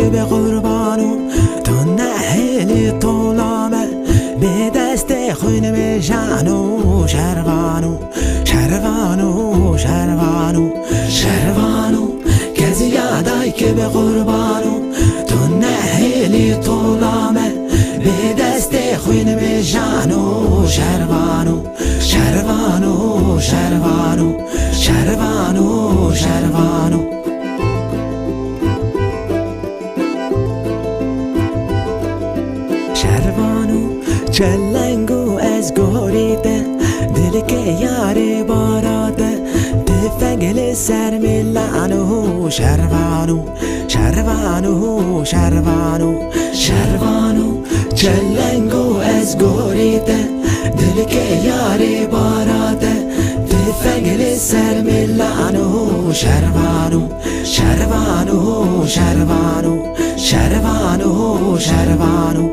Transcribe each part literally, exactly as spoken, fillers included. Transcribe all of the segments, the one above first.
به قربانو تو نهلی طولامه به دست خون میشانو شروانو شروانو شروانو شروانو کسی یادای که به قربانو تو نهلی طولامه به دست خون میشانو شروانو شروانو شروانو شروانو شروانو شروانو چلنگو از گوریده دل که یاری باراده تفنگل سر میلانو شروانو شروانو شروانو شروانو چلنگو از گوریده دل که یاری باراده تفنگل سر میلانو شروانو شروانو شروانو شروانو شروانو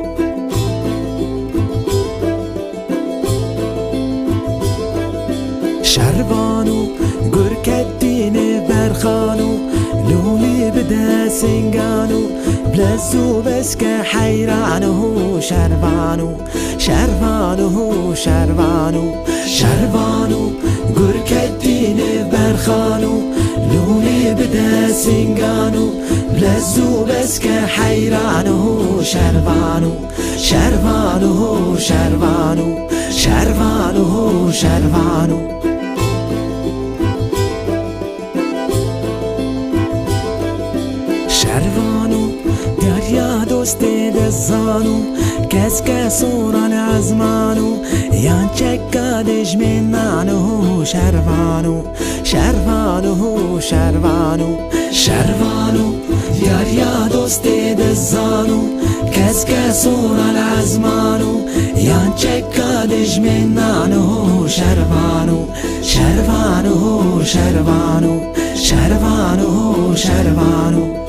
شروانو گرکدین برخانو لولی بده سنگانو بلزو بس که حیرانو شروانو شروانو شروانو شروانو گرکدین برخانو لولی بده سنگانو بلزو بس که حیرانو شروانو شروانو شروانو شروانو شروانو شروانو دریا دوست دزانو کس کسوران ازمانو یان چکادش منانو شروانو شروانو شروانو شروانو دریا دوست دزانو کس کسوران ازمانو یان چکادش منانو شروانو شروانو شروانو شروانو شروانو